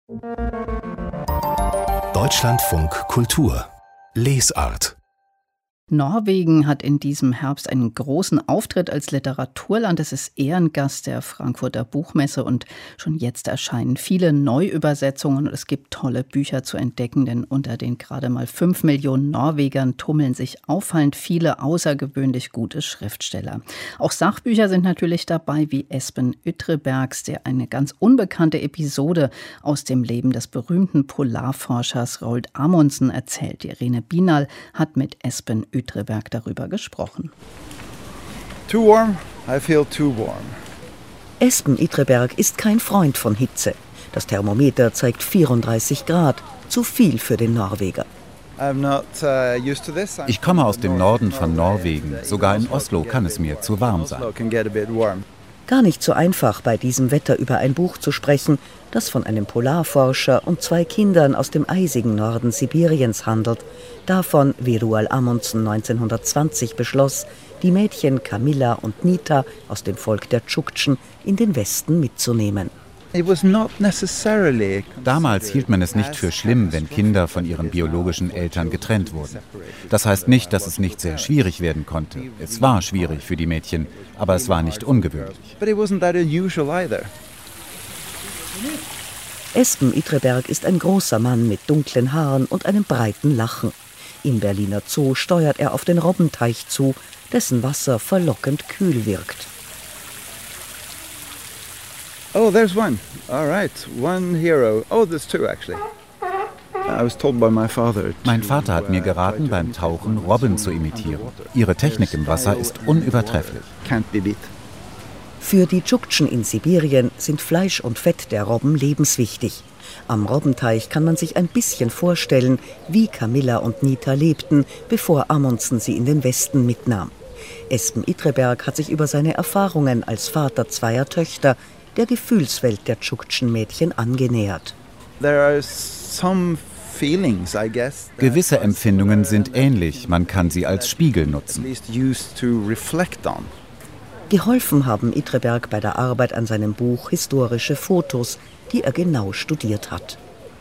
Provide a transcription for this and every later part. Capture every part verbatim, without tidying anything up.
Deutschlandfunk Kultur Lesart. Norwegen hat in diesem Herbst einen großen Auftritt als Literaturland. Es ist Ehrengast der Frankfurter Buchmesse und schon jetzt erscheinen viele Neuübersetzungen und es gibt tolle Bücher zu entdecken, denn unter den gerade mal fünf Millionen Norwegern tummeln sich auffallend viele außergewöhnlich gute Schriftsteller. Auch Sachbücher sind natürlich dabei, wie Espen Ytrebergs, der eine ganz unbekannte Episode aus dem Leben des berühmten Polarforschers Roald Amundsen erzählt. Irene Binal hat mit Espen Ytreberg darüber gesprochen. Too warm, I feel too warm. Espen Ytreberg ist kein Freund von Hitze. Das Thermometer zeigt vierunddreißig Grad, zu viel für den Norweger. Ich komme aus dem Norden von Norwegen. Sogar in Oslo kann es mir zu warm sein. Gar nicht so einfach, bei diesem Wetter über ein Buch zu sprechen, das von einem Polarforscher und zwei Kindern aus dem eisigen Norden Sibiriens handelt. Davon, wie Roald Amundsen neunzehnhundertzwanzig beschloss, die Mädchen Camilla und Nita aus dem Volk der Tschuktschen in den Westen mitzunehmen. Damals hielt man es nicht für schlimm, wenn Kinder von ihren biologischen Eltern getrennt wurden. Das heißt nicht, dass es nicht sehr schwierig werden konnte. Es war schwierig für die Mädchen, aber es war nicht ungewöhnlich. Espen Ytreberg ist ein großer Mann mit dunklen Haaren und einem breiten Lachen. Im Berliner Zoo steuert er auf den Robbenteich zu, dessen Wasser verlockend kühl wirkt. Oh, there's one. All right, one hero. Oh, there's two actually. I was told by my father. Mein Vater hat mir geraten, beim Tauchen Robben zu imitieren. Ihre Technik im Wasser ist unübertrefflich. Can't be beat. Für die Tschuktschen in Sibirien sind Fleisch und Fett der Robben lebenswichtig. Am Robbenteich kann man sich ein bisschen vorstellen, wie Camilla und Nita lebten, bevor Amundsen sie in den Westen mitnahm. Espen Ytreberg hat sich über seine Erfahrungen als Vater zweier Töchter der Gefühlswelt der Tschuktschen Mädchen angenähert. Gewisse Empfindungen sind ähnlich, man kann sie als Spiegel nutzen. Geholfen haben Ytreberg bei der Arbeit an seinem Buch historische Fotos, die er genau studiert hat.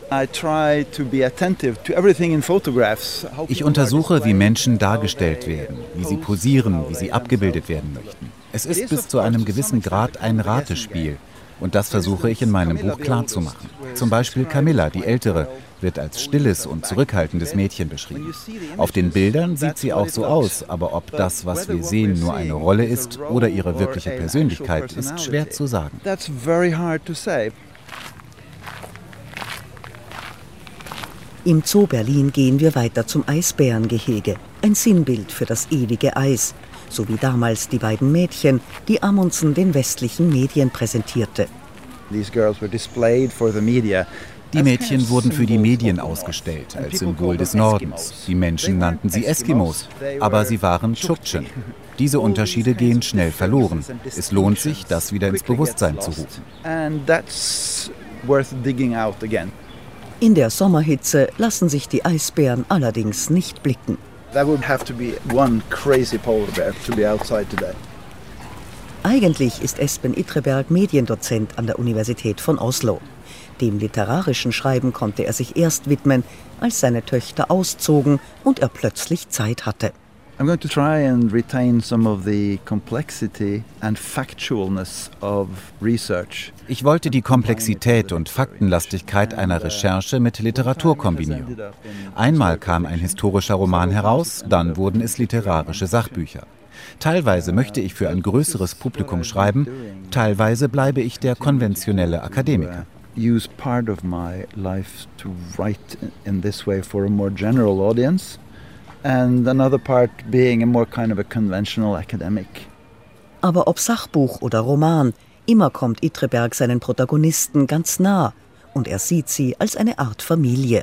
Ich untersuche, wie Menschen dargestellt werden, wie sie posieren, wie sie abgebildet werden möchten. Es ist bis zu einem gewissen Grad ein Ratespiel. Und das versuche ich in meinem Buch klarzumachen. Zum Beispiel Camilla, die Ältere, wird als stilles und zurückhaltendes Mädchen beschrieben. Auf den Bildern sieht sie auch so aus, aber ob das, was wir sehen, nur eine Rolle ist oder ihre wirkliche Persönlichkeit, ist schwer zu sagen. Im Zoo Berlin gehen wir weiter zum Eisbärengehege, ein Sinnbild für das ewige Eis, so wie damals die beiden Mädchen, die Amundsen den westlichen Medien präsentierte. Die Mädchen wurden für die Medien ausgestellt, als Symbol des Nordens. Die Menschen nannten sie Eskimos, aber sie waren Tschuktschen. Diese Unterschiede gehen schnell verloren. Es lohnt sich, das wieder ins Bewusstsein zu rufen. In der Sommerhitze lassen sich die Eisbären allerdings nicht blicken. Eigentlich ist Espen Ytreberg Mediendozent an der Universität von Oslo. Dem literarischen Schreiben konnte er sich erst widmen, als seine Töchter auszogen und er plötzlich Zeit hatte. I'm going to try and retain some of the complexity and factualness of research. Ich wollte die Komplexität und Faktenlastigkeit einer Recherche mit Literatur kombinieren. Einmal kam ein historischer Roman heraus, dann wurden es literarische Sachbücher. Teilweise möchte ich für ein größeres Publikum schreiben, teilweise bleibe ich der konventionelle Akademiker. Use part of my life to write in this way for a more general audience. And another part being a more kind of a conventional academic. Aber ob Sachbuch oder Roman, immer kommt Ytreberg seinen Protagonisten ganz nah und er sieht sie als eine Art Familie.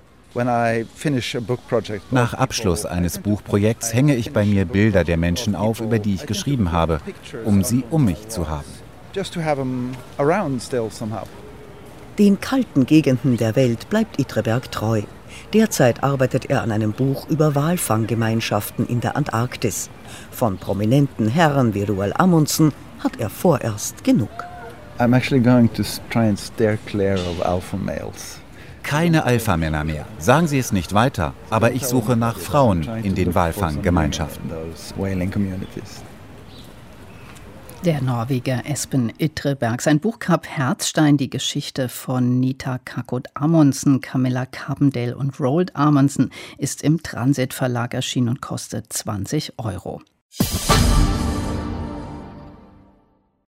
Nach Abschluss eines Buchprojekts hänge ich bei mir Bilder der Menschen auf, über die ich geschrieben habe, um sie um mich zu haben. Den kalten Gegenden der Welt bleibt Ytreberg treu. Derzeit arbeitet er an einem Buch über Walfanggemeinschaften in der Antarktis. Von prominenten Herren wie Roald Amundsen hat er vorerst genug. I'm actually going to try and steer clear of alpha males. Keine Alpha-Männer mehr. Sagen Sie es nicht weiter, aber ich suche nach Frauen in den Walfanggemeinschaften. Der Norweger Espen Ytreberg. Sein Buch Kap Herzstein, die Geschichte von Nita Kakot Amundsen, Camilla Carbondale und Roald Amundsen, ist im Transit Verlag erschienen und kostet zwanzig Euro.